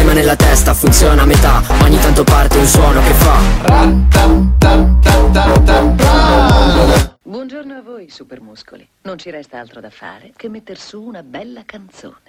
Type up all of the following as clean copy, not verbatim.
ma nella testa funziona a metà. Ogni tanto parte un suono che fa Buongiorno a voi, supermuscoli. Non ci resta altro da fare che metter su una bella canzone.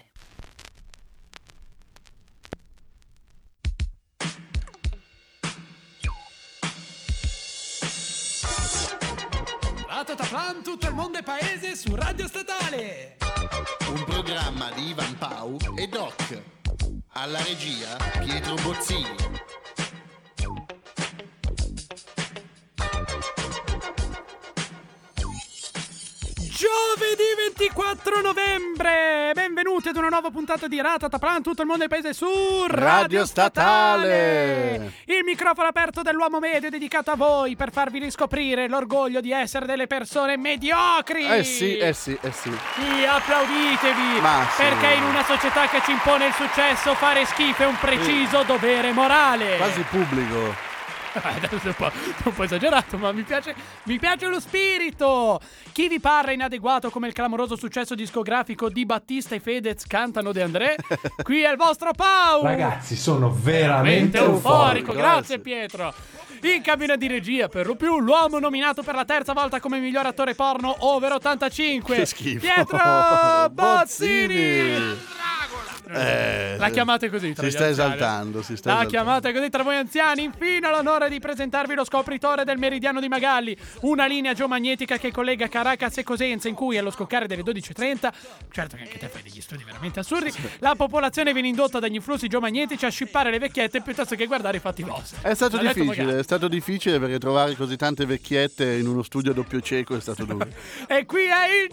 Ratataplan, tutto il mondo è paese su Radio Statale. Un programma di Ivan Pau e Doc. Alla regia Pietro Bozzini. Giovedì 24 novembre, benvenuti ad una nuova puntata di Ratataplan, tutto il mondo è paese su Radio Statale. Il microfono aperto dell'uomo medio è dedicato a voi per farvi riscoprire l'orgoglio di essere delle persone mediocri. Sì. Sì, applauditevi, Ma sì. perché in una società che ci impone il successo fare schifo è un preciso dovere morale. Quasi pubblico. Un po' esagerato, ma mi piace lo spirito. Chi vi parla è inadeguato come il clamoroso successo discografico di Battista e Fedez cantano De André. Qui è il vostro Pau. Ragazzi, sono veramente euforico. Grazie Pietro. In cabina di regia, per lo più, l'uomo nominato per la terza volta come miglior attore porno over 85. Che schifo. Pietro Bozzini. La chiamate così tra Si gli sta anziani. esaltando. La chiamate così tra voi anziani. Infine ho l'onore di presentarvi lo scopritore del meridiano di Magalli, una linea geomagnetica che collega Caracas e Cosenza, in cui allo scoccare delle 12:30, certo che anche te fai degli studi veramente assurdi, la popolazione viene indotta dagli influssi geomagnetici a scippare le vecchiette piuttosto che guardare i fatti vostri. È stato L'ha detto difficile, Magalli. è stato difficile perché trovare così tante vecchiette in uno studio a doppio cieco è stato duro. E qui è il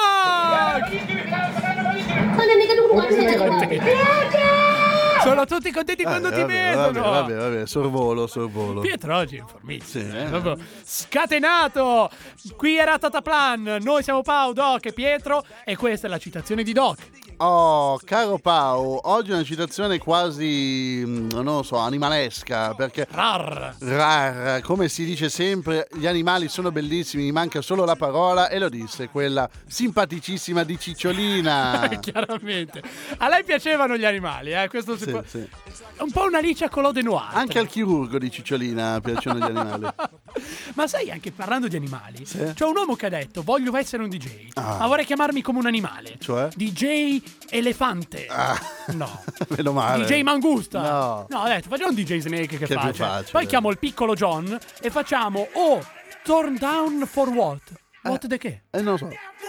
Doc! Sono tutti contenti quando ti vedono. Vabbè, sorvolo. Pietro oggi è informissimo, Sì. proprio scatenato. Qui è Ratataplan, noi siamo Pau, Doc e Pietro e questa è la citazione di Doc. Oh, caro Pau, oggi è una citazione quasi, non lo so, animalesca, perché rar, come si dice sempre, gli animali sono bellissimi, mi manca solo la parola, e lo disse quella simpaticissima di Cicciolina. Chiaramente. A lei piacevano gli animali, questo si Sì, può... sì. È un po' una Alice a colò de noir. Anche al chirurgo di Cicciolina piacciono gli animali. Ma sai, anche parlando di animali, Sì. c'è un uomo che ha detto: voglio essere un DJ, Ah. ma vorrei chiamarmi come un animale. Cioè? DJ elefante. Ah. No. Meno male. DJ mangusta. No. No, ho detto, facciamo un DJ snake che Che è più faccia. facile. Poi chiamo il piccolo John e facciamo turn down for what? What the che? Non lo so.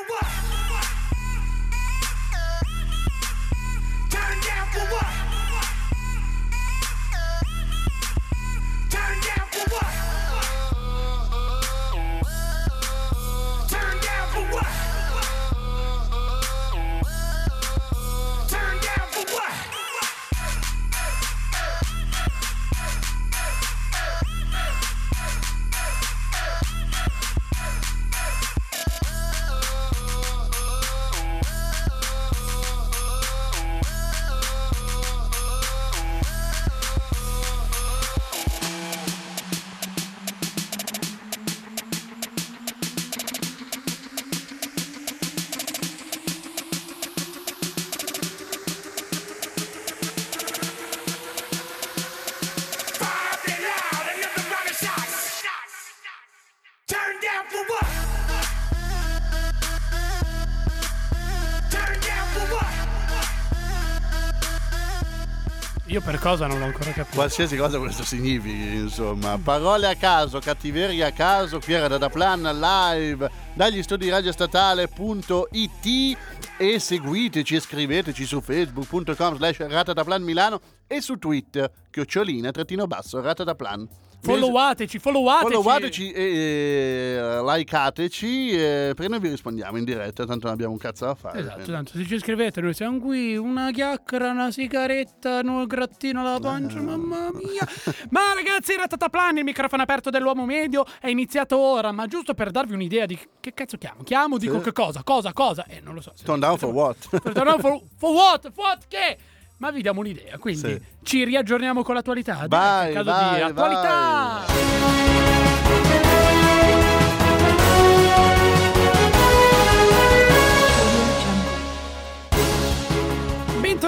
Io per cosa non l'ho ancora capito. Qualsiasi cosa questo significhi, insomma. Parole a caso, cattiveria a caso, qui era Ratataplan live dagli studi radiostatale.it e seguiteci e scriveteci su facebook.com/Ratataplan Milano e su Twitter _Ratataplan. Followateci e likeateci, perché noi vi rispondiamo in diretta, tanto non abbiamo un cazzo da fare. Esatto, tanto se ci scrivete noi siamo qui, una chiacchiera, una sigaretta, un grattino alla pancia, mamma mia. Ma ragazzi, Ratataplan, il microfono aperto dell'uomo medio è iniziato ora, ma giusto per darvi un'idea di che cazzo chiamo, dico che cosa, non lo so. Turn down for what? Turn down for what che? Ma vi diamo un'idea, quindi ci riaggiorniamo con l'attualità. Vai, Caso vai, di attualità.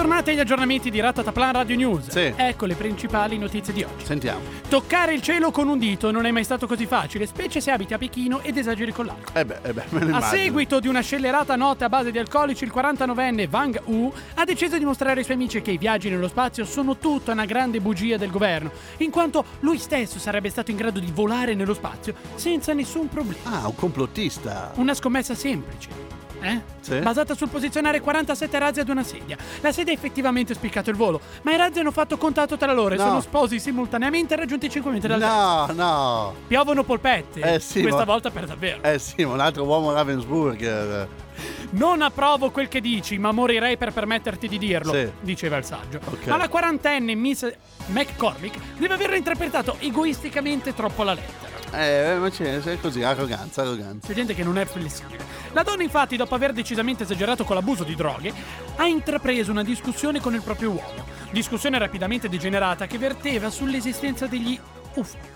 Bentornati agli aggiornamenti di Ratataplan Radio News. Sì. Ecco le principali notizie di oggi. Sentiamo. Toccare il cielo con un dito non è mai stato così facile, specie se abiti a Pechino ed esageri con l'arco. Me lo A immagino. seguito di una scellerata notte a base di alcolici, il 49enne Wang Wu ha deciso di mostrare ai suoi amici che i viaggi nello spazio sono tutta una grande bugia del governo, in quanto lui stesso sarebbe stato in grado di volare nello spazio senza nessun problema. Ah, un complottista. Una scommessa semplice. Sì. Basata sul posizionare 47 razzi ad una sedia. La sedia ha effettivamente spiccato il volo, ma i razzi hanno fatto contatto tra loro e No. sono esplosi simultaneamente e raggiunti 5 metri dall'altezza. No. Piovono polpette. Sì, Questa ma- volta per davvero. Sì, ma un altro uomo Ravensburger. Non approvo quel che dici, ma morirei per permetterti di dirlo, Sì. diceva il saggio. Ok. Ma la quarantenne Miss McCormick deve averlo interpretato egoisticamente troppo alla lettera. Ma c'è così, arroganza. C'è gente che non è flessibile. La donna, infatti, dopo aver decisamente esagerato con l'abuso di droghe, ha intrapreso una discussione con il proprio uomo. Discussione rapidamente degenerata che verteva sull'esistenza degli UFO.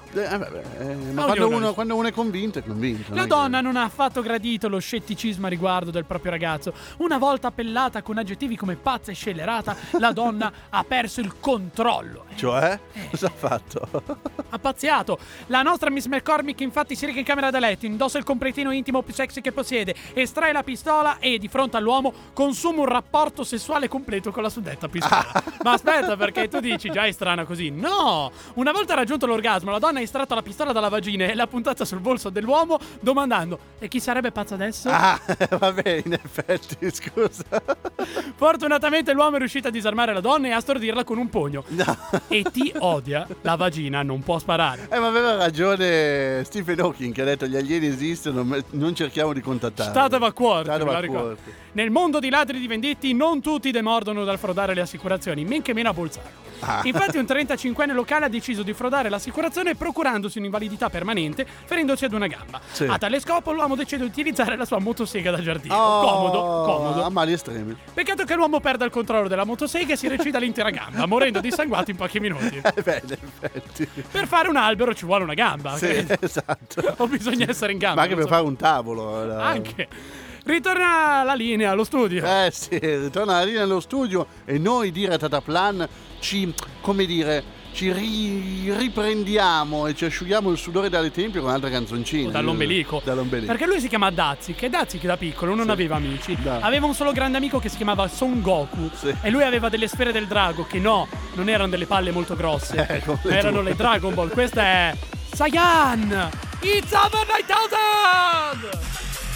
Ma quando uno è convinto, è convinto. La donna non ha affatto gradito lo scetticismo a riguardo del proprio ragazzo. Una volta appellata con aggettivi come pazza e scellerata, la donna ha perso il controllo. Cioè? Cosa ha fatto? Ha pazziato. La nostra Miss McCormick infatti si reca in camera da letto, indossa il completino intimo più sexy che possiede, estrae la pistola e, di fronte all'uomo, consuma un rapporto sessuale completo con la suddetta pistola. Ma aspetta, perché tu dici già è strana così. No! Una volta raggiunto l'orgasmo, la donna ha estratto la pistola dalla vagina e l'ha puntata sul polso dell'uomo, domandando: e chi sarebbe pazzo adesso? Vabbè, in effetti, scusa. Fortunatamente l'uomo è riuscito a disarmare la donna e a stordirla con un pugno. No. E ti odia, la vagina non può sparare. Ma aveva ragione Stephen Hawking che ha detto gli alieni esistono, ma non cerchiamo di contattarli. State vacuorti, State me la vacuorti. ricordo. Nel mondo di ladri di venditti non tutti demordono dal frodare le assicurazioni, men che meno a Bolzano. Infatti un 35enne locale ha deciso di frodare l'assicurazione procurandosi un'invalidità permanente, ferendosi ad una gamba. Sì. A tale scopo l'uomo decide di utilizzare la sua motosega da giardino. Oh, Comodo. A mali estremi. Peccato che l'uomo perda il controllo della motosega e si recida l'intera gamba, morendo dissanguato in pochi minuti. In effetti. Per fare un albero ci vuole una gamba. Sì, esatto. O bisogna essere in gamba. Ma anche non per so. fare un tavolo. Anche. Ritorna la linea allo studio. Sì, ritorna la linea nello studio e noi di Ratataplan ci riprendiamo e ci asciughiamo il sudore dalle tempie con un'altra canzoncina. O dall'ombelico. Dall'ombelico. Perché lui si chiama Dazik e Dazik da piccolo non aveva amici. No. Aveva un solo grande amico che si chiamava Son Goku. Sì. E lui aveva delle sfere del drago che non erano delle palle molto grosse. Come le Erano tue. le Dragon Ball. Questa è Saiyan! It's over 9000!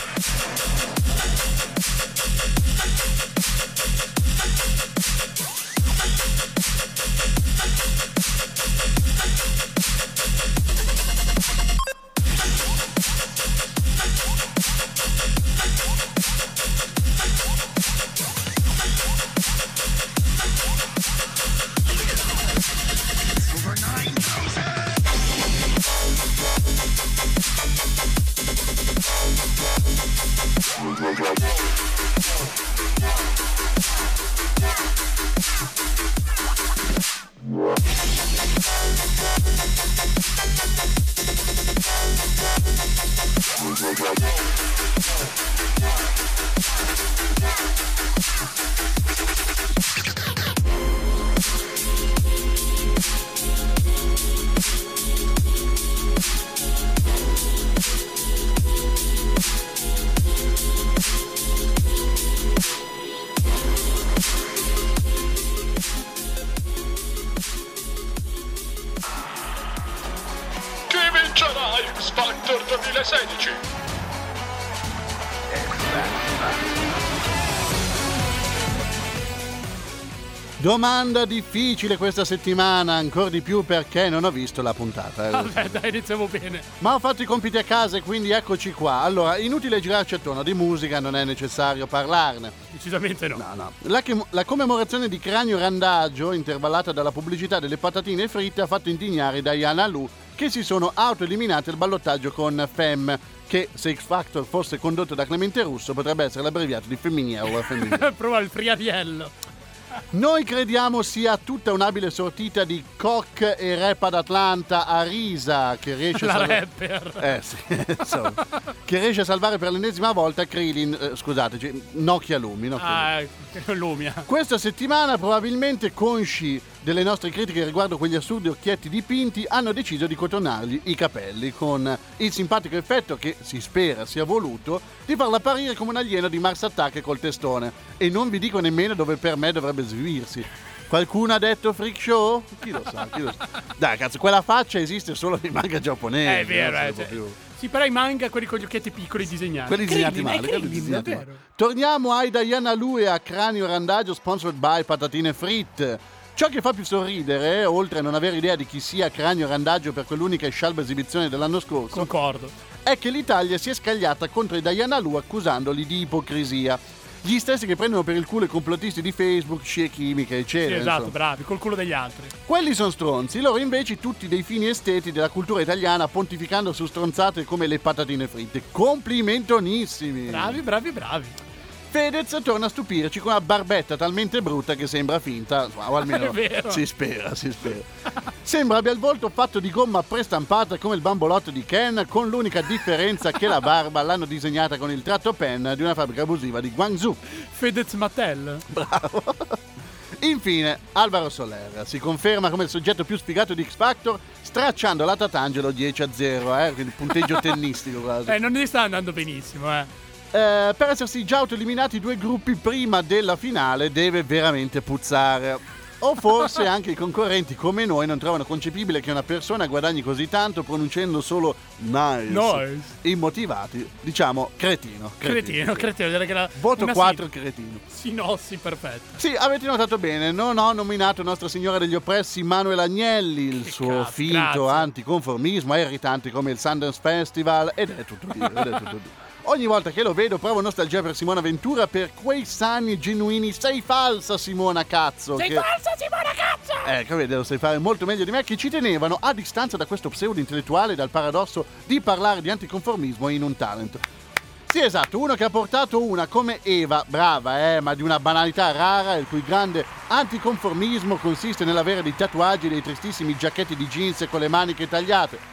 Chi vincerà X Factor 2016? Domanda difficile questa settimana, ancora di più perché non ho visto la puntata. Vabbè, dai, iniziamo bene. Ma ho fatto i compiti a casa e quindi eccoci qua. Allora, inutile girarci attorno, di musica non è necessario parlarne. Decisamente no. No. La commemorazione di Cranio Randagio, intervallata dalla pubblicità delle patatine fritte, ha fatto indignare Diana Lu, che si sono autoeliminate il ballottaggio con Fem, che se X Factor fosse condotto da Clemente Russo potrebbe essere l'abbreviato di Femminia o Femminia. Prova il friariello. Noi crediamo sia tutta un'abile sortita di Koch e Rap Atlanta a risa che riesce La a rapper. sì, insomma, che riesce a salvare per l'ennesima volta Krillin, scusateci, Nokia Lumi. Lumia. Questa settimana probabilmente consci delle nostre critiche riguardo quegli assurdi occhietti dipinti hanno deciso di cotonargli i capelli con il simpatico effetto che si spera sia voluto di farla apparire come un alieno di Mars Attack col testone, e non vi dico nemmeno dove per me dovrebbe svivirsi. Qualcuno ha detto freak show? Chi lo sa, chi lo sa. Dai cazzo, quella faccia esiste solo nei manga giapponesi. È vero, sì, però i manga, quelli con gli occhietti piccoli disegnati. Quelli disegnati male. Davvero. Torniamo ai Diana Lu e a Cranio Randagio, sponsored by Patatine Fritte. Ciò che fa più sorridere, oltre a non avere idea di chi sia Cranio Randagio per quell'unica scialba esibizione dell'anno scorso, concordo, è che l'Italia si è scagliata contro i Diana Lu accusandoli di ipocrisia. Gli stessi che prendono per il culo i complottisti di Facebook, scie chimiche, eccetera. Sì, esatto, insomma. bravi, col culo degli altri. Quelli sono stronzi, loro invece tutti dei fini esteti della cultura italiana pontificando su stronzate come le patatine fritte. Complimentonissimi! Bravi. Fedez torna a stupirci con una barbetta talmente brutta che sembra finta, o almeno È vero. si spera. Sembra abbia il volto fatto di gomma prestampata come il bambolotto di Ken, con l'unica differenza che la barba l'hanno disegnata con il tratto pen di una fabbrica abusiva di Guangzhou. Fedez Mattel. Bravo. Infine, Alvaro Soler si conferma come il soggetto più sfigato di X Factor, stracciando la Tatangelo 10-0, quindi punteggio tennistico quasi. Non gli sta andando benissimo, Per essersi già autoeliminati 2 gruppi prima della finale deve veramente puzzare. O forse anche i concorrenti come noi non trovano concepibile che una persona guadagni così tanto pronunciando solo nice. Immotivati, diciamo cretino. Direi che Voto 4 cretino. Sinossi perfetta. Sì, avete notato bene, non ho nominato Nostra Signora degli Oppressi Manuel Agnelli, il suo finto anticonformismo è irritante come il Sundance Festival ed è tutto dire. Ogni volta che lo vedo provo nostalgia per Simona Ventura, per quei sani genuini sei falsa Simona cazzo. Falsa Simona cazzo! Che vedi, lo sai fare molto meglio di me, che ci tenevano a distanza da questo pseudo intellettuale e dal paradosso di parlare di anticonformismo in un talent. Sì, esatto, uno che ha portato una come Eva, brava, ma di una banalità rara, il cui grande anticonformismo consiste nell'avere dei tatuaggi, dei tristissimi giacchetti di jeans con le maniche tagliate.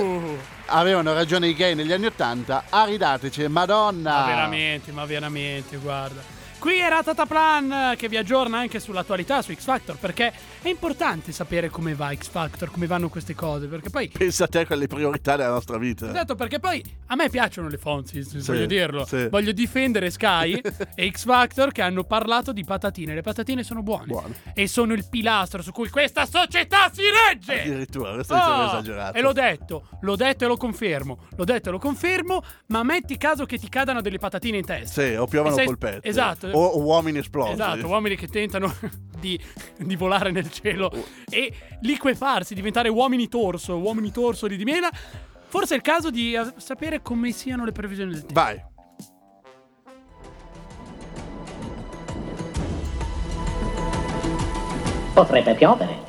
Avevano ragione i gay negli anni '80, ridateci, madonna! Ma veramente, guarda. Qui era Tataplan che vi aggiorna anche sull'attualità su X Factor, perché è importante sapere come va X Factor, come vanno queste cose, perché poi pensa a te con le priorità della nostra vita. Esatto, perché poi a me piacciono le fonti, voglio dirlo. Sì. Voglio difendere Sky e X Factor che hanno parlato di patatine. Le patatine sono buone. E sono il pilastro su cui questa società si regge. Addirittura, questo è esagerato. E l'ho detto e lo confermo, ma metti caso che ti cadano delle patatine in testa. Sì, o piovano polpette. Esatto. O uomini esplosi. Esatto, uomini che tentano di volare nel cielo e liquefarsi, diventare uomini torso di mela. Forse è il caso di sapere come siano le previsioni del tempo. Vai. Potrebbe piovere.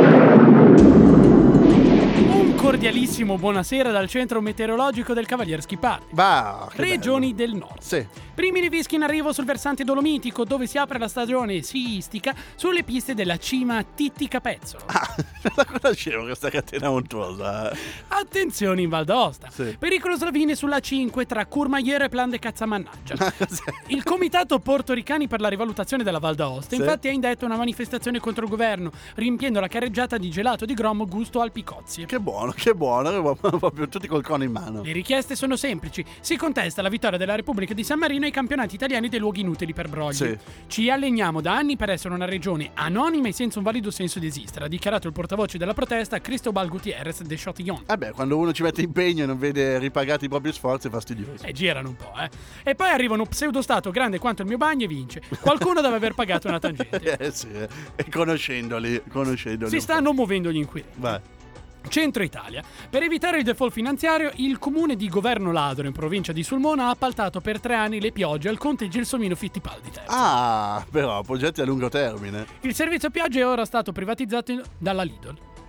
Un cordialissimo buonasera dal centro meteorologico del Cavalier Schipati. Regioni del nord. Sì. Primi nevischi in arrivo sul versante dolomitico, dove si apre la stagione sciistica sulle piste della cima Titti-Capezzolo. La conoscevo questa catena montuosa. Attenzione in Val d'Aosta. Sì. Pericolo slavine sulla 5 tra Courmayeur e Plan de Cazzamannaggia. Il comitato portoricani per la rivalutazione della Val d'Aosta infatti ha indetto una manifestazione contro il governo, riempiendo la carreggiata di gelato di Grom gusto Alpicozie. Che buono, proprio tutti col cono in mano. Le richieste sono semplici. Si contesta la vittoria della Repubblica di San Marino ai campionati italiani dei luoghi inutili per brogli. Sì. Ci alleniamo da anni per essere una regione anonima e senza un valido senso di esistere, ha dichiarato il portavoce della protesta Cristobal Gutierrez de Chotillon. Quando uno ci mette impegno e non vede ripagati i propri sforzi è fastidioso. Girano un po', E poi arriva uno pseudostato grande quanto il mio bagno e vince. Qualcuno deve aver pagato una tangente. Sì, e conoscendoli si stanno muovendo gli inquilini. Vai. Centro Italia. Per evitare il default finanziario, il comune di Governo Ladro in provincia di Sulmona ha appaltato per 3 anni le piogge al conte Gelsomino Fittipaldi III. Però progetti a lungo termine. Il servizio piogge è ora stato privatizzato dalla Lidl.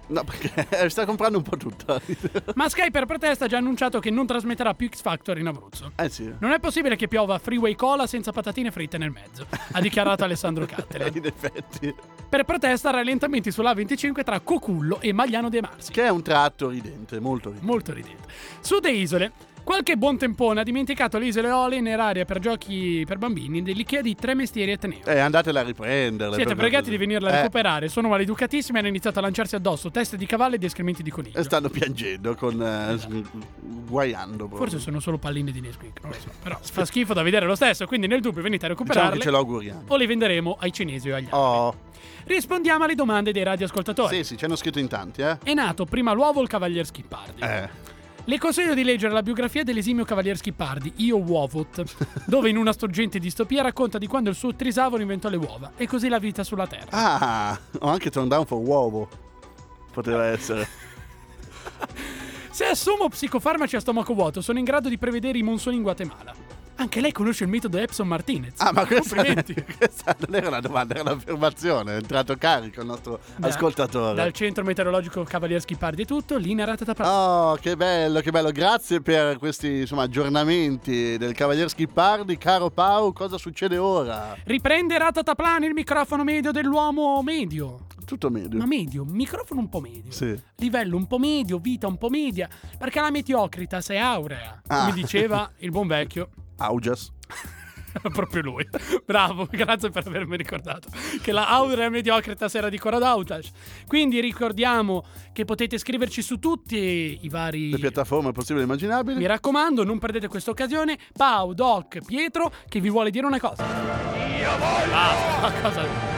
No, perché sta comprando un po' tutto. Ma Sky per protesta ha già annunciato che non trasmetterà più X Factor in Abruzzo. Sì. Non è possibile che piova freeway cola senza patatine fritte nel mezzo, ha dichiarato Alessandro Cattela. In effetti. Per protesta rallentamenti sulla A25 tra Cocullo e Magliano De Marsi. Che è un tratto ridente, molto ridente. Molto ridente. Su The Isole, qualche buon tempone ha dimenticato le isole Eolie nell'area per giochi per bambini dell'Ikea di Tre Mestieri Ateneo. Andatela a riprenderle. Siete pregati di venirla a recuperare. Sono maleducatissimi e hanno iniziato a lanciarsi addosso teste di cavallo ed escrementi di coniglio. E stanno piangendo, guaiando. Proprio. Forse sono solo palline di Nesquik, non lo so. Però fa schifo da vedere lo stesso, quindi nel dubbio venite a recuperarle. Diciamo che ce lo auguriamo. O le venderemo ai cinesi o agli altri. Rispondiamo alle domande dei radioascoltatori. Sì, ci hanno scritto in tanti, È nato prima l'uovo o il cavalier Schippardi? Le consiglio di leggere la biografia dell'esimio cavalier Schippardi, Io Uovot, dove in una struggente distopia racconta di quando il suo trisavolo inventò le uova e così la vita sulla Terra. Ho anche Turn Down for Uovo. Poteva essere. Se assumo psicofarmaci a stomaco vuoto, sono in grado di prevedere i monsoni in Guatemala. Anche lei conosce il metodo Epson Martinez. Ma questa Complimenti. non era una domanda, era un'affermazione. È entrato carico il nostro ascoltatore. Dal centro meteorologico Cavalier Schippardi è tutto, linea Ratatapà. Che bello, che bello. Grazie per questi aggiornamenti del Cavalier Schippardi. Caro Pau, cosa succede ora? Riprende Ratataplan il microfono medio dell'uomo medio. Tutto medio. Ma medio, microfono un po' medio. Sì. Livello un po' medio, vita un po' media. Perché la mediocritas è aurea. Come diceva il buon vecchio Augias. Proprio lui. Bravo, grazie per avermi ricordato che la aurea mediocritas era di Corrado Autas. Quindi ricordiamo che potete scriverci su tutti i vari le piattaforme possibili e immaginabili. Mi raccomando, non perdete questa occasione. Pau, Doc, Pietro che vi vuole dire una cosa. Io voglio cosa?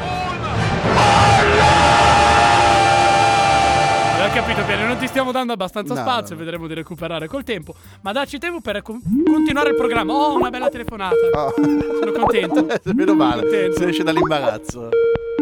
Ho capito bene, non ti stiamo dando abbastanza spazio, vedremo di recuperare col tempo. Ma dacci tempo per continuare il programma. Oh, una bella telefonata. Sono contento. Meno male, si esce dall'imbarazzo.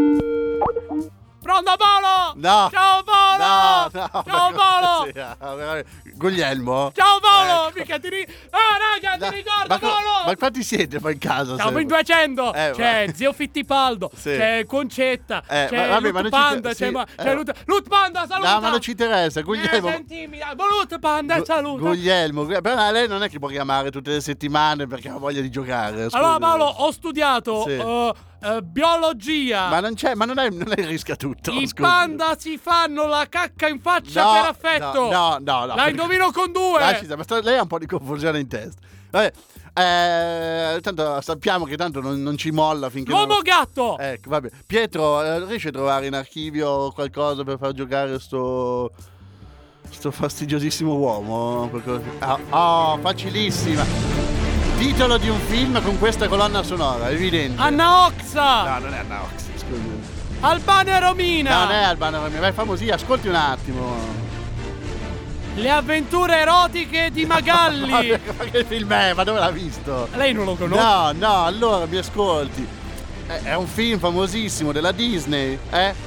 Pronto Paolo? No. Ciao Paolo! No, ciao Paolo! Guglielmo? Ciao Paolo! Mica ti raga, ti ricordo Paolo! Ma quanti siete poi in casa? Siamo in 200! C'è Zio Fittipaldo, c'è Concetta, c'è Lut Panda, c'è Lut Panda, saluta! No, ma non ci interessa, Guglielmo. Sentimi, Lut Panda, saluta! Guglielmo, però lei non è che può chiamare tutte le settimane perché ha voglia di giocare. Allora Paolo, ho studiato biologia. Ma non c'è, ma non è il rischio a tutto. I panda si fanno la cacca in faccia per affetto. No. La indovino con 2. Lei ha un po' di confusione in testa. Vabbè, tanto sappiamo che tanto non ci molla finché l'uomo gatto. Ecco, vabbè. Pietro, riesci a trovare in archivio qualcosa per far giocare sto fastidiosissimo uomo? Facilissima. Titolo di un film con questa colonna sonora, evidente. Anna Oxa! No, non è Anna Oxa, scusi. Albano e Romina! No, non è Albano e Romina, vai famosi, ascolti un attimo. Le avventure erotiche di Magalli! Ma che film è? Ma dove l'ha visto? Lei non lo conosce? No, allora mi ascolti. È un film famosissimo della Disney,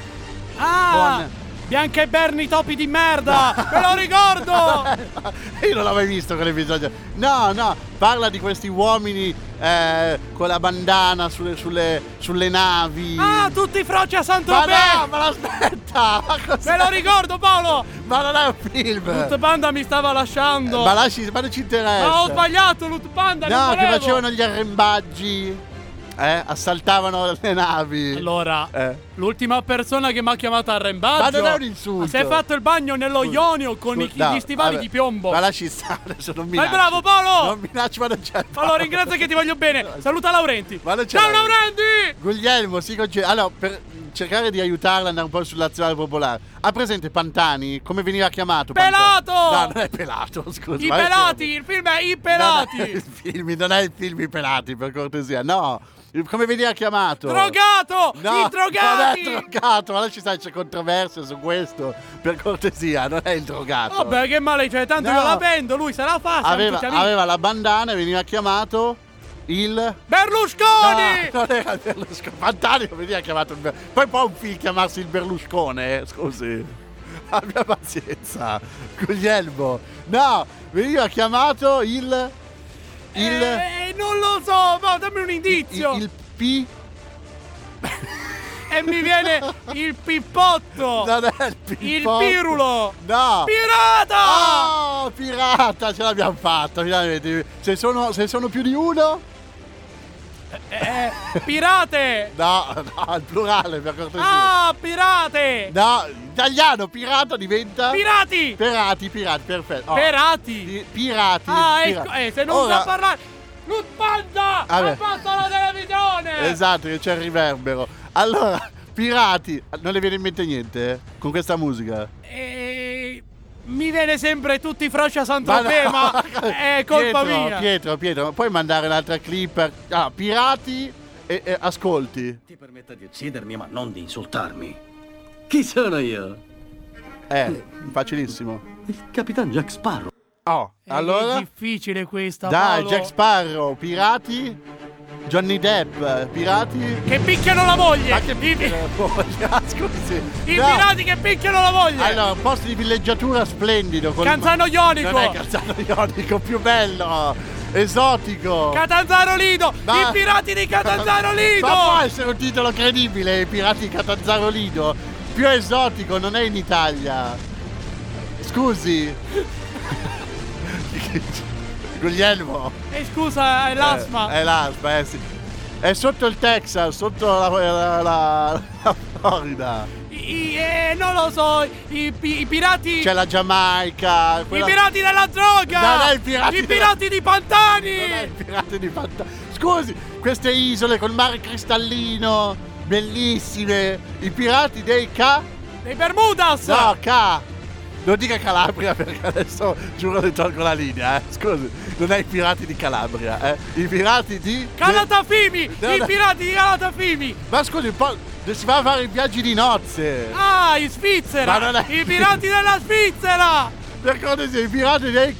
Bianca e Bernie topi di merda! Me lo ricordo! Io non l'ho mai visto quell'episodio. No, parla di questi uomini con la bandana sulle navi. Tutti i froci a Saint-Tropez! Ma aspetta! Me lo ricordo, Paolo! Ma non è un film! Lut Panda mi stava lasciando! Ma non ci interessa! Ma ho sbagliato, Lut Panda! No, che facevano gli arrembaggi. Assaltavano le navi. Allora, l'ultima persona che mi ha chiamato arrembaggio. Ma non è un insulto. Si è fatto il bagno nello Ionio con gli stivali di piombo. Ma lasci stare, adesso non minacci. Vai bravo Paolo! Non minacci, ma non c'è. Allora ringrazio che ti voglio bene. Saluta Laurenti. Ma non c'è. Ciao Laurenti! Guglielmo, si concentra. Allora, per cercare di aiutarla ad andare un po' sull'azionale popolare. Ha presente Pantani? Come veniva chiamato? Pelato! No, non è Pelato, scusa. I pelati, il film è I pelati. Non è il film I pelati, per cortesia. No. Come veniva chiamato? Drogato! No, I drogati! Non è drogato, ma c'è controversia su questo. Per cortesia, non è il drogato. Vabbè, che male c'è, tanto io la vendo, lui se la fa. Aveva la bandana e veniva chiamato il Berlusconi! No, non era il Berlusconi. Pantani veniva chiamato il Berlusconi. Poi può un film chiamarsi il Berluscone, scusi. Abbia pazienza. Guglielmo. No, veniva chiamato il non lo so, ma dammi un indizio. Il P. E mi viene il pippotto. Non è il pippotto. Il pirulo. No. Pirata! Oh, pirata, ce l'abbiamo fatta, finalmente. Se sono più di uno? Pirate! No, il plurale, per cortesia. Ah, pirate! No, italiano, pirata diventa... Pirati! Pirati, perfetto. Oh. Pirati! Pirati. Ah, pirati. ecco, se non Ora- sa parlare... Lufthansa! Vabbè. Abbassa la televisione! Esatto, che c'è il riverbero. Allora, pirati, non le viene in mente niente con questa musica? Mi viene sempre tutti i froci a Saint-Tropez, ma è colpa mia. Pietro, puoi mandare un'altra clip? Pirati e ascolti. Ti permetta di uccidermi, ma non di insultarmi. Chi sono io? Facilissimo. Il Capitan Jack Sparrow. Oh, allora? È difficile questa, Dai, Paolo. Jack Sparrow, pirati? Johnny Depp, pirati? Che picchiano la moglie! Ma che picchiano la moglie? Scusi. I pirati che picchiano la moglie! Allora, un posto di villeggiatura splendido. Canzano Ionico! Non è Canzano Ionico, più bello! Esotico! Catanzaro Lido! Ma- I pirati di Catanzaro Lido! Ma può essere un titolo credibile, i pirati di Catanzaro Lido? Più esotico, non è in Italia. Scusi. Guglielmo. Scusa, è l'asma. È l'asma, sì. È sotto il Texas, sotto la Florida. Non lo so, i pirati... C'è la Giamaica. I pirati della droga! Non è i pirati I pirati di Pantani! Non è i pirati di Pantani. Scusi, queste isole col mare cristallino, bellissime. I pirati dei Dei Bermudas! No, non dica Calabria perché adesso giuro che tolgo la linea, Scusi, non è i pirati di Calabria, I pirati di... Calatafimi! No, I no. pirati di Calatafimi! Ma scusi, un po'... si va a fare i viaggi di nozze! Ah, in Svizzera! Ma non è- I pirati della Svizzera! Per cortesia, i pirati dei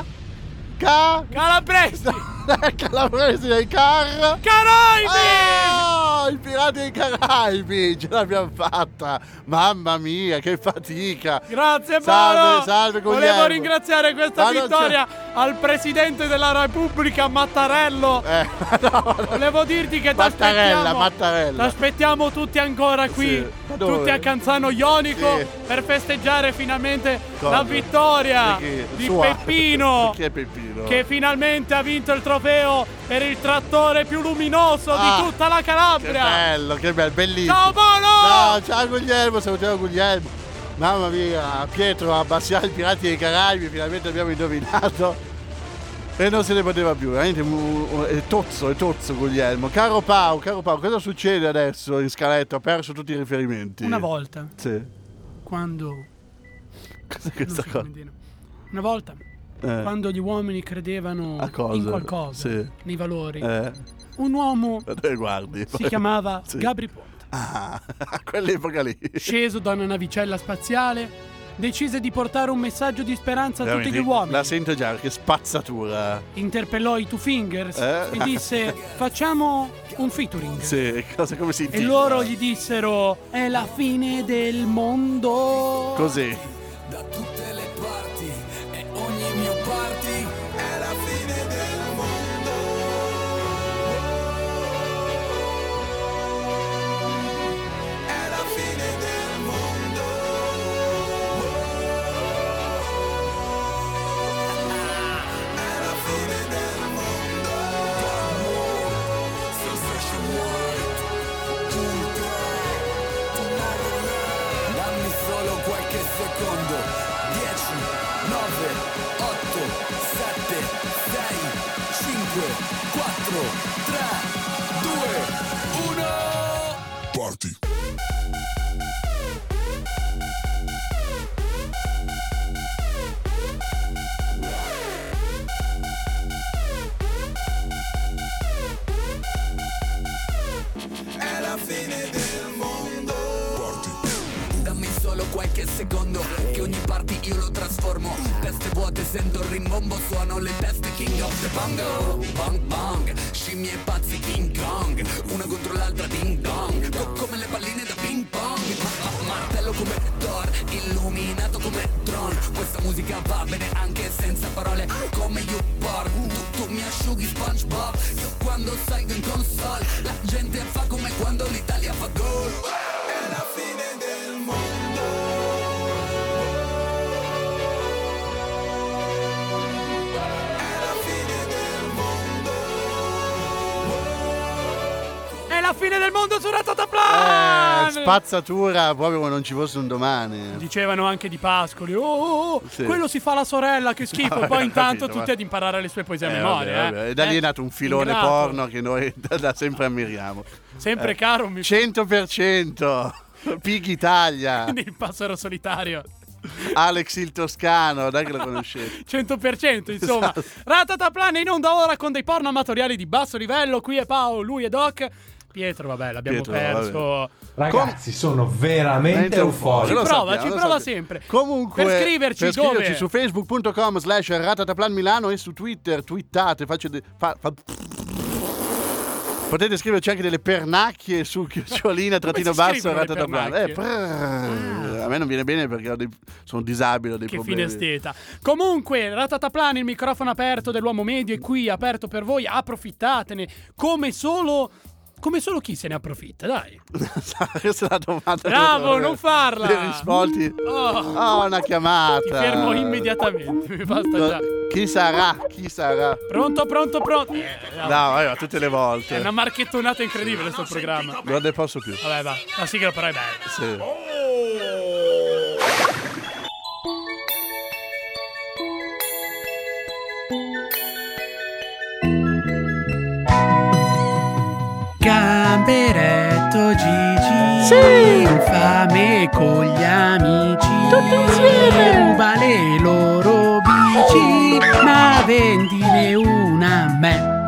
Calabresi! Calabresi dei Caraibi! I pirati dei Caraibi! Ce l'abbiamo fatta! Mamma mia, che fatica! Grazie Paolo! Salve Guglielmo! Volevo ringraziare questa Ma non vittoria al Presidente della Repubblica Mattarello! No. Volevo dirti che Mattarella. t'aspettiamo tutti ancora qui, Sì. Ma dove? tutti a Canzano Ionico, Sì. per festeggiare finalmente Cosa? la vittoria Di chi? di Sua. Peppino, Chi è Peppino? che finalmente ha vinto il trofeo per il trattore più luminoso di tutta la Che Calabria. bello, bellissimo! Ciao Paolo! No, ciao Guglielmo, salutiamo Guglielmo! Mamma mia, Pietro, abbassiamo i pirati dei Caraibi, finalmente abbiamo indovinato. E non se ne poteva più, veramente è tozzo Guglielmo. Caro Pau, cosa succede adesso in scaletta? Ho perso tutti i riferimenti. Una volta, Sì. quando... Cos'è questa cosa? Una volta, quando gli uomini credevano A cosa? in qualcosa, Sì. nei valori, Eh? un uomo Dove guardi? si chiamava Sì. Gabri Ponte. Ah, a quell'epoca lì. Sceso da una navicella spaziale, decise di portare un messaggio di speranza a tutti Veramente, gli uomini. La sento già, che spazzatura. Interpellò i Two Fingers Eh? e disse: facciamo un featuring. Sì, come si E intitola? loro gli dissero: è la fine del mondo. Così. Da tutte le parti e ogni mio party è la fine del mondo. È la fine del mondo. È la fine del mondo. Sensation White, Ultra, Tomorrowland. Dammi solo qualche secondo. 10, 9, 8, 7, 6, 5, 4, 3, 2, 1. Party. È la fine del mondo. Dammi solo qualche secondo, che ogni party io lo trasformo. Teste vuote, sento il rimbombo, suono le teste, king of the bongo. Bang bang, scimmie e pazzi King Kong, una contro l'altra ding dong, come le palline da ping pong. Martello come Thor, illuminato come Tron. Questa musica va bene anche senza parole, come YouPorn. Tu mi asciughi SpongeBob, io quando salgo in console la gente fa come quando l'Italia fa gol. la fine del mondo su Ratataplan! Spazzatura proprio come non ci fosse un domani. Dicevano anche di Pascoli. Sì. Quello si fa la sorella, che schifo. No, Poi intanto capito, tutti ad imparare le sue poesie a Vabbè, memoria. vabbè. E da lì è nato un filone Ingrato. porno che noi da sempre ammiriamo. Sempre caro. 100%. Pig Italia. Il passero solitario. Alex il Toscano, dai che lo conoscete. 100%, insomma. Esatto. Ratataplan in onda ora con dei porno amatoriali di basso livello. Qui è Paolo, lui è Doc. Pietro, vabbè, l'abbiamo perso. Ragazzi, sono veramente euforico. Ci prova sempre. Comunque, per scriverci dove? Su facebook.com/Ratataplan Milano e su Twitter, twittate, potete scriverci anche delle pernacchie su chiocciolina trattino basso Ratataplan. A me non viene bene perché sono disabile, ho dei problemi. Che fine steta. Comunque, Ratataplan, il microfono aperto dell'uomo medio è qui, aperto per voi, approfittatene come solo chi se ne approfitta, dai. Questa è la domanda. Bravo, non farla. Le rispondi. Una chiamata. Ti fermo immediatamente, mi basta già. Chi sarà? Pronto? No, va tutte le volte. È una marchettonata incredibile sto programma. Non ne posso più. Vabbè, va. La sigla però è bella. Sì. Gamberetto Gigi, sì, infame con gli amici, tutti insieme, ruba le loro bici, ma vendine una a me.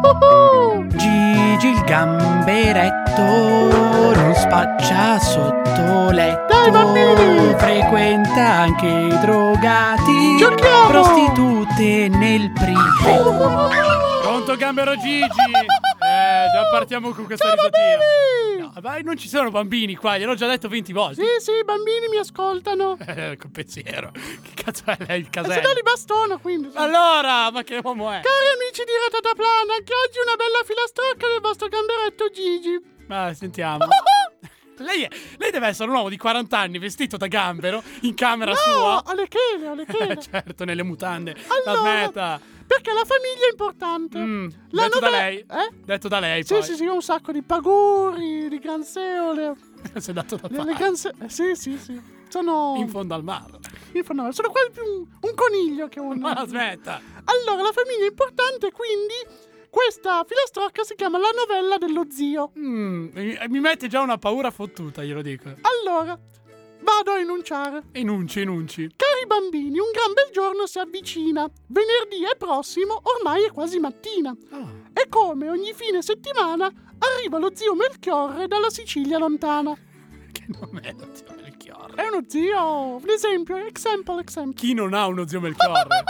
Gigi il gamberetto non spaccia sotto letto, frequenta anche i drogati, prostitute nel privé. Pronto Gambero Gigi? Già partiamo con questa risatina. No, ma non ci sono bambini qua, gliel'ho già detto 20 volte. Sì, i bambini mi ascoltano. Col pensiero. Che cazzo è lei il casello? Se no li bastono, quindi. Allora, ma che uomo è? Cari amici di Ratataplan, anche oggi una bella filastrocca del vostro gamberetto Gigi. Sentiamo. Lei deve essere un uomo di 40 anni vestito da gambero in camera sua. No, alle chele. Certo, nelle mutande. Allora, la smetta. Perché la famiglia è importante. Detto da lei? Detto da lei, poi. Sì, ho un sacco di paguri, di granseole. Si è dato da fare. Sì. Sono in fondo al mare. Sono quasi più un coniglio che un... Ma aspetta. Allora, la famiglia è importante, quindi questa filastrocca si chiama La novella dello zio. Mi mette già una paura fottuta, glielo dico. Allora, vado a enunciare. Enunci. Cari bambini, un gran bel giorno si avvicina. Venerdì è prossimo, ormai è quasi mattina. E come ogni fine settimana arriva lo zio Melchiorre dalla Sicilia lontana. Che nome è lo zio Melchiorre? È uno zio, un esempio, example. Chi non ha uno zio Melchiorre?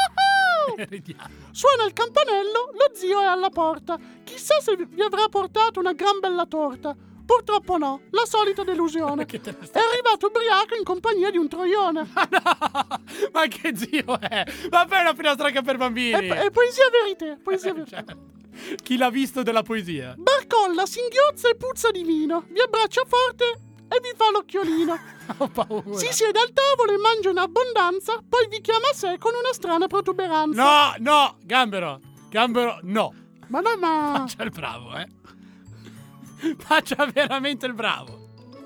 Suona il campanello, lo zio è alla porta. Chissà se vi avrà portato una gran bella torta. Purtroppo no, la solita delusione. È arrivato ubriaco in compagnia di un troione. Ma che zio è? Ma fai una filastrocca per bambini. È poesia verité. Certo. Chi l'ha visto della poesia? Barcolla, singhiozza e puzza di vino. Vi abbraccia forte e vi fa l'occhiolino. Ho paura. Si siede al tavolo e mangia in abbondanza, poi vi chiama a sé con una strana protuberanza. No, Gambero, no. Ma no, Faccia il bravo, Faccia veramente il bravo.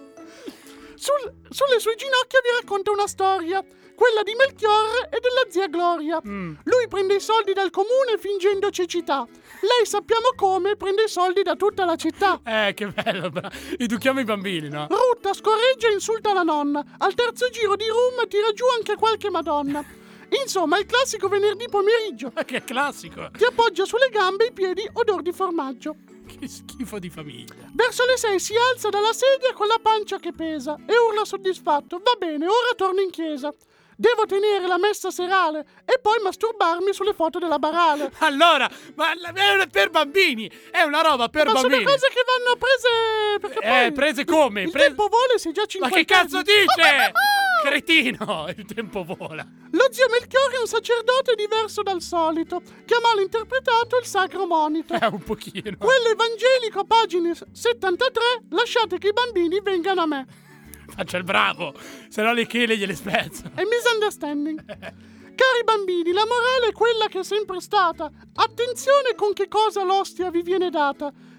Sulle sue ginocchia vi racconta una storia, quella di Melchiorre e della zia Gloria. Lui prende i soldi dal comune fingendo cecità. Lei, sappiamo come, prende i soldi da tutta la città. Che bello, educhiamo i bambini, no? Rutta, scorreggia e insulta la nonna. Al terzo giro di rum tira giù anche qualche madonna. Insomma, il classico venerdì pomeriggio. Che classico! Ti appoggia sulle gambe e i piedi odor di formaggio. Che schifo di famiglia. Verso le 6 si alza dalla sedia con la pancia che pesa e urla soddisfatto. Va bene, ora torno in chiesa. Devo tenere la messa serale e poi masturbarmi sulle foto della Barale. Allora, ma è per bambini. È una roba per bambini. Ma sono cose che vanno prese. Perché poi prese come? Il tempo vola e sei già 50 Ma che cazzo dice? Cretino, il tempo vola. Lo zio Melchiorre è un sacerdote diverso dal solito, che ha mal interpretato il sacro monito. Un pochino. Quello evangelico, pagine 73, lasciate che i bambini vengano a me. Faccia il bravo, se no le chele gliele spezzo. È misunderstanding. Cari bambini, la morale è quella che è sempre stata. Attenzione con che cosa l'ostia vi viene data.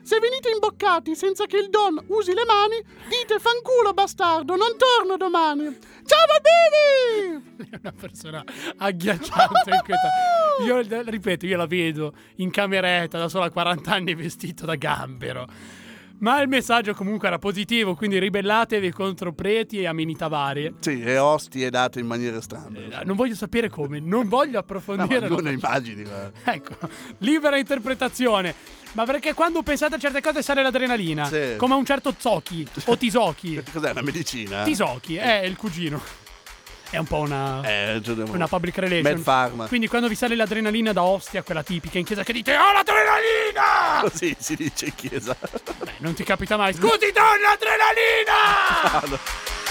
Se venite imboccati senza che il Don usi le mani, dite fanculo bastardo, non torno domani. Ciao bambini! È una persona agghiacciante. Io ripeto, io la vedo in cameretta da solo a 40 anni vestito da gambero. Ma il messaggio comunque era positivo, quindi ribellatevi contro preti e amenità varie. Sì, e ostie date in maniera strana. Non voglio sapere come, non voglio approfondire. No, non immagini. Ecco, libera interpretazione. Ma perché quando pensate a certe cose sale l'adrenalina? Sì. Come a un certo Zoki o Tisoki. Cos'è, una medicina? Tisoki, è il cugino. È un po' una public relation. Med Pharma. Quindi quando vi sale l'adrenalina da ostia, quella tipica in chiesa che dite "Oh, l'adrenalina!" Così si dice in chiesa. Beh, non ti capita mai. Scusi, Don, l'adrenalina! No.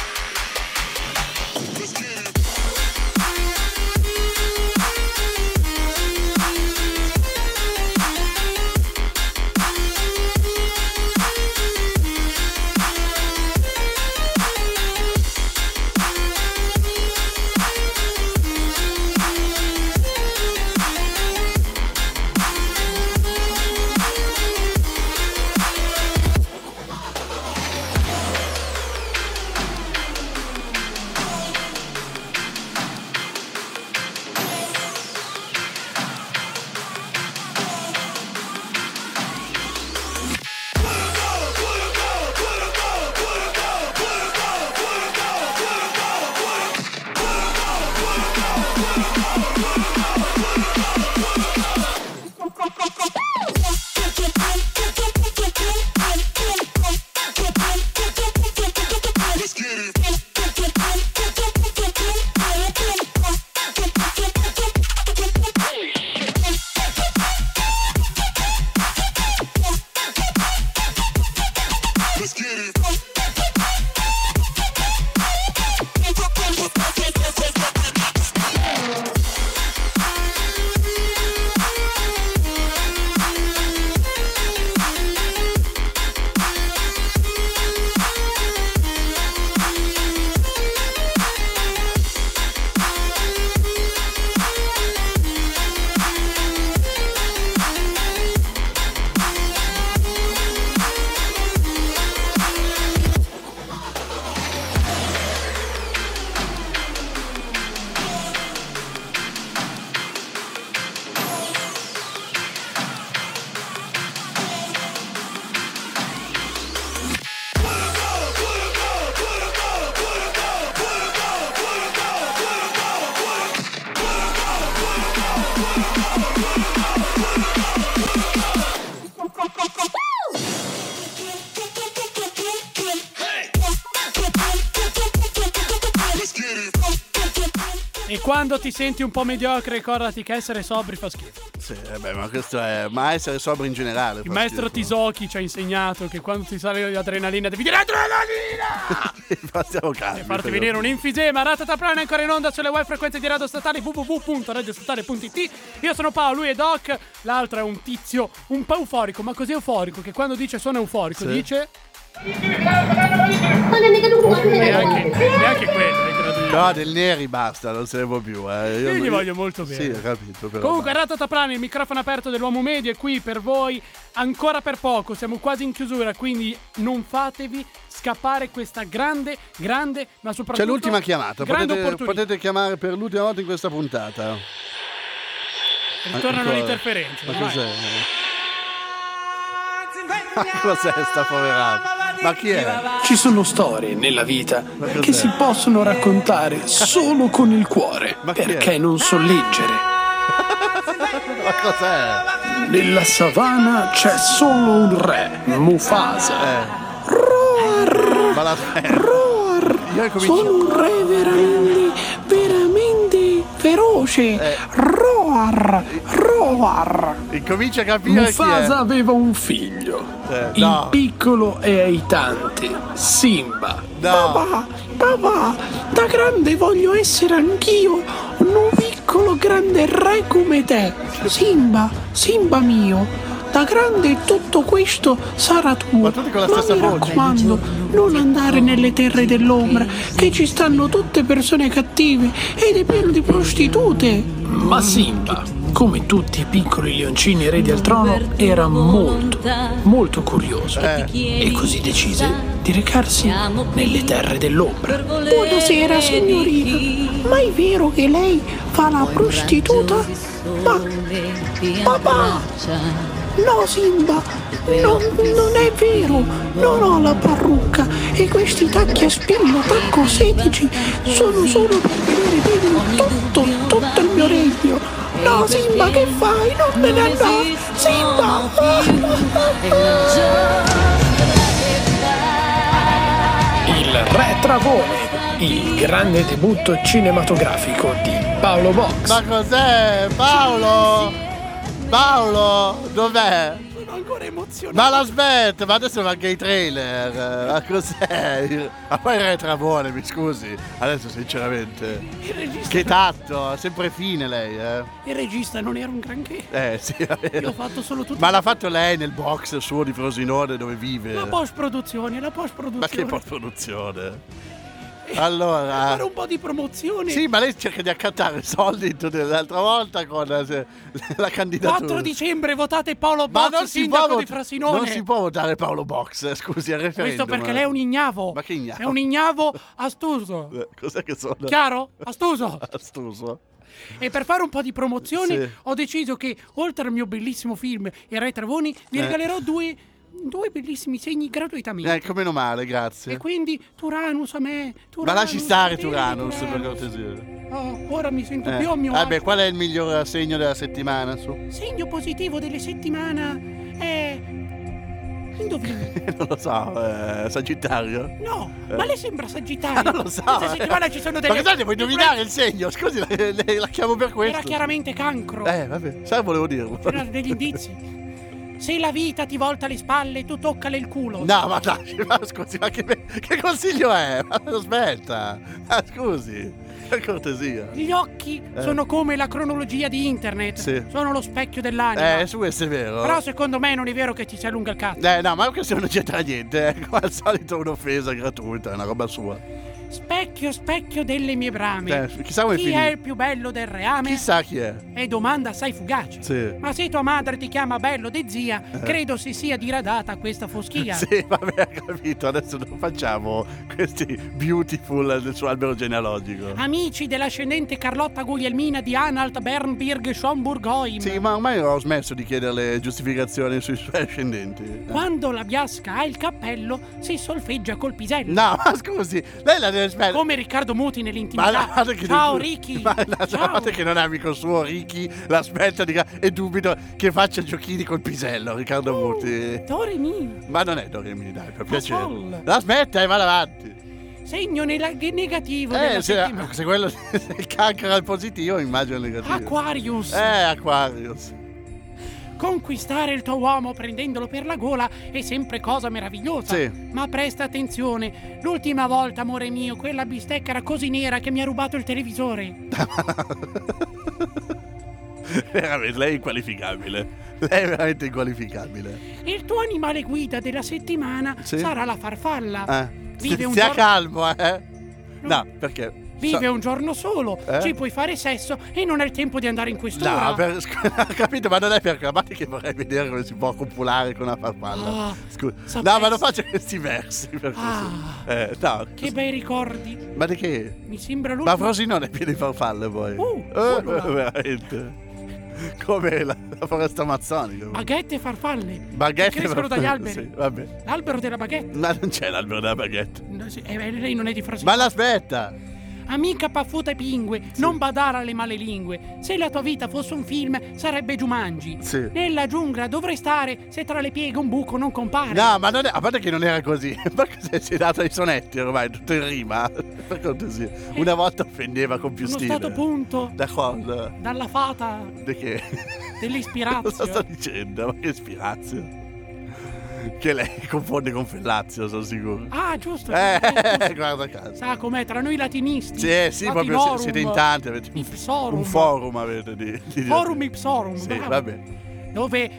E quando ti senti un po' mediocre, ricordati che essere sobri fa schifo. Sì, ma questo è. Ma essere sobri in generale. Il maestro Tisoki ci ha insegnato che quando ti sale l'adrenalina devi dire adrenalina! Stiamo calmi. E farti venire un enfisema. Ratataplana è ancora in onda sulle web frequenze di Radio Statale www.radiostatale.it. Io sono Paolo, lui è Doc. L'altro è un tizio un po' euforico, ma così euforico che quando dice sono euforico dice neanche quello. No, del Neri basta, non se ne può più. Io gli voglio molto bene. Sì, ho capito. Però comunque, Ratataplana, il microfono aperto dell'uomo medio è qui per voi ancora per poco. Siamo quasi in chiusura, quindi non fatevi scappare questa grande, ma soprattutto c'è l'ultima chiamata. Potete Potete chiamare per l'ultima volta in questa puntata. Ritornano le interferenze. Ma cos'è? Cos'è sta poverata? Ma chi è? Ci sono storie nella vita che si possono raccontare solo con il cuore, perché non so leggere. Ma cos'è? Nella savana c'è solo un re, Mufasa. Roar! Roar! Sono un re veramente feroce. Roar! Roar! Incomincia a capire Mufasa aveva un figlio. Il piccolo e aitante Simba. Papà, da grande voglio essere anch'io un piccolo grande re come te. Simba mio, Da grande tutto questo sarà tuo. Ma tutti con la Ma stessa mi voce. raccomando, non andare nelle terre dell'ombra, che ci stanno tutte persone cattive ed è pieno di prostitute. Ma Simba, come tutti i piccoli leoncini eredi al trono, era molto, molto curioso e così decise di recarsi nelle terre dell'ombra. Buonasera signorina, ma è vero che lei fa la prostituta? Ma papà! No Simba, non è vero, non ho la parrucca e questi tacchi a spillo tacco 16 sono solo per vedere bene tutto il mio regno. No Simba, che fai? Non me ne andare! Simba! Il Re Travone, il grande debutto cinematografico di Paolo Box. Ma cos'è? Paolo, dov'è? Sono ancora emozionato. Ma l'aspetta, ma adesso va anche i trailer. Ma cos'è? Ma poi il Re Travone, mi scusi. Adesso sinceramente. Che tatto, sempre fine lei, Il regista non era un granché. Sì, Io ho fatto solo tutto. Ma l'ha fatto lei nel box suo di Frosinone dove vive? La post-produzione. Ma che post-produzione? Allora, fare un po' di promozione. Sì, ma lei cerca di accattare soldi l'altra volta con la candidatura. 4 dicembre votate Paolo Box, sindaco di Frosinone. Non si può votare Paolo Box, scusi, al referendum. Questo perché lei è un ignavo. Ma che ignavo? È un ignavo astuso. Cos'è che sono? Chiaro? Astuso. Astuso. E per fare un po' di promozione Sì. ho deciso che, oltre al mio bellissimo film Il Re Travoni, vi regalerò due bellissimi segni gratuitamente. Meno male, grazie. E quindi Turanus a me. Ma lasci stare Turanus, per cortesia. Ora mi sento più a mio agio. Vabbè, qual è il miglior segno della settimana? Segno positivo della settimana è... Indovini. Non lo so, Sagittario? No, ma le sembra Sagittario? Non lo so. Questa settimana ci sono delle... Ma cosa devo indovinare il segno? Scusi, la chiamo per questo. Era chiaramente cancro. Vabbè, sai, volevo dirlo. C'erano degli indizi. Se la vita ti volta le spalle, tu toccale il culo. No, ma dai, scusi, ma che consiglio è? Ma aspetta, scusi, per cortesia. Gli occhi sono come la cronologia di internet. Sì. Sono lo specchio dell'anima. Su questo è vero. Però secondo me non è vero che ti si allunga il cazzo. No, ma questo non c'entra niente. Come al solito un'offesa gratuita, è una roba sua. Specchio, specchio delle mie brame. Chissà come chi finire. è il più bello del reame? Chissà chi è. È domanda assai fugace. Sì. Ma se tua madre ti chiama bello de zia, credo si sia diradata questa foschia. Sì, vabbè, ho capito. Adesso non facciamo questi beautiful del suo albero genealogico. Amici dell'ascendente Carlotta Guglielmina di Anhalt, Bernburg, Schomburg-Oim. Sì, ma ormai ho smesso di chiederle giustificazioni sui suoi ascendenti. Quando la biasca ha il cappello, si solfeggia col pisello. No, ma scusi, lei la deve smettere. Come Riccardo Muti nell'intimità. Ciao Ricky. Ciao. Che non è amico suo, Ricky, l'aspetta e dubito che faccia giochini col pisello, Riccardo Muti. Doremi. Ma non è Doremi, dai, per piacere. Sol. Aspetta, va avanti. Segno negativo della settimana. Se quello il cancro è il positivo, immagino il negativo. Aquarius. Aquarius. Conquistare il tuo uomo prendendolo per la gola è sempre cosa meravigliosa. Sì. Ma presta attenzione. L'ultima volta, amore mio, quella bistecca era così nera che mi ha rubato il televisore. Veramente, lei è inqualificabile. Lei è veramente inqualificabile. Il tuo animale guida della settimana sarà la farfalla. Vive Stia calmo, No, perché? Vive un giorno solo, ci puoi fare sesso e non hai il tempo di andare in questura. No, ho capito, ma non è per guardate che vorrei vedere come si può copulare con una farfalla. Scusa. No, ma non faccio questi versi per così. No. Che bei ricordi. Ma di che? Mi sembra l'ultimo. Ma Frosinone è pieno di farfalle poi. Veramente. Come la foresta amazzonica. Baguette e farfalle. Baguette che crescono dagli alberi. Sì, vabbè. L'albero della baguette. Ma non c'è l'albero della baguette. No, sì, lei non è di Frosinone. Ma l'aspetta. Amica paffuta e pingue, non badare alle male lingue. Se la tua vita fosse un film, sarebbe Jumanji. Sì. Nella giungla dovrei stare se tra le pieghe un buco non compare. No, ma non è, a parte che non era così. Ma che si è dato ai sonetti ormai, tutto in rima. Per cortesia. Una volta offendeva con più stile. Sono stato punto. Da cosa? Dalla fata. Di che? Dell'ispirazio. Cosa sto dicendo? Ma che ispirazio? Che lei confonde con Fellazio, sono sicuro. Ah, giusto. Guarda caso. Sa com'è, tra noi latinisti. Sì, proprio siete in tanti. Avete Ipsorum. un forum avete di Forum Ipsorum. Sì, bravo. vabbè. Dove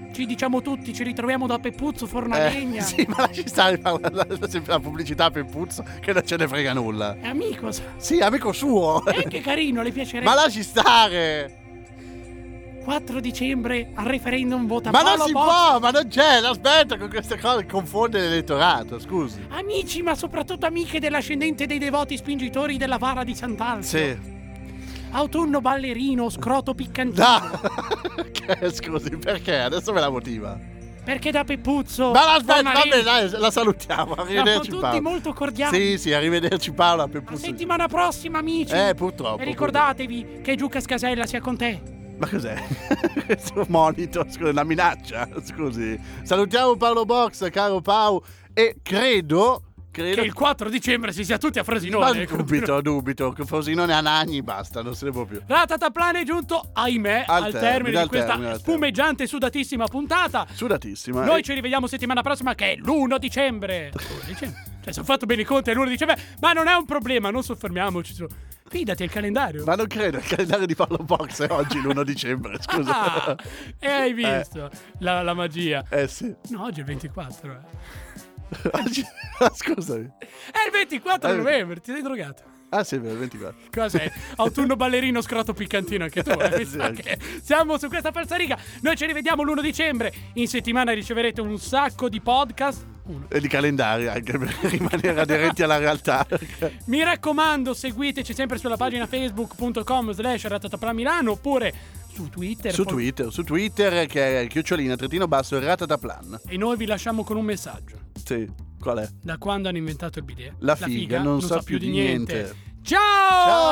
ci diciamo tutti, ci ritroviamo da Peppuzzo Fornalegna. Sì, ma lasci stare la pubblicità Peppuzzo, che non ce ne frega nulla. È amico. Sì, amico suo. Che carino, le piacerebbe. Ma lasci stare. 4 dicembre al referendum vota Ma Paolo non si Box. può, ma non c'è, aspetta con queste cose, confonde l'elettorato, scusi. Amici, ma soprattutto amiche dell'ascendente dei devoti spingitori della vara di Sant'Alzio. Sì. Autunno ballerino, scroto piccantino. No. Scusi, perché? Adesso me la motiva. Perché da Peppuzzo. Ma aspetta, vabbè, dai, la salutiamo. Arrivederci, siamo Paolo. tutti molto cordiali. Sì, arrivederci Paolo a Peppuzzo. Settimana prossima, amici. Purtroppo. E ricordatevi che Giuca Scasella sia con te. Ma cos'è? Questo monito, scusa, una minaccia, scusi. Salutiamo Paolo Box, caro Pau, e credo che il 4 dicembre si sia tutti a Frosinone. Ma dubito, che Frosinone a Nagni basta, non se ne può più. Ratataplane è giunto, ahimè, al termine di questa spumeggiante e sudatissima puntata. Sudatissima. Noi ci rivediamo settimana prossima, che è l'1 dicembre. Cioè, sono fatto bene i conti, è l'1 dicembre, ma non è un problema, non soffermiaamoci su. Fidati, il calendario. Ma non credo, il calendario di Paolo Box è oggi l'1 dicembre, scusa. E hai visto la magia? Sì. No, oggi è il 24. Oggi, scusami. È il 24 novembre, ti sei drogato. Ah sì, il 24. Cos'è? Autunno ballerino, scroto piccantino anche tu. Sì, okay. Siamo su questa falsariga. Noi ci rivediamo l'1 dicembre. In settimana riceverete un sacco di podcast. E di calendari anche per rimanere aderenti alla realtà. Mi raccomando, seguiteci sempre sulla pagina facebook.com/ratataplan oppure su Twitter. Su Twitter che è _ratataplan. E noi vi lasciamo con un messaggio. Sì, qual è? Da quando hanno inventato il bidet, la figa non sa più di niente. Ciao!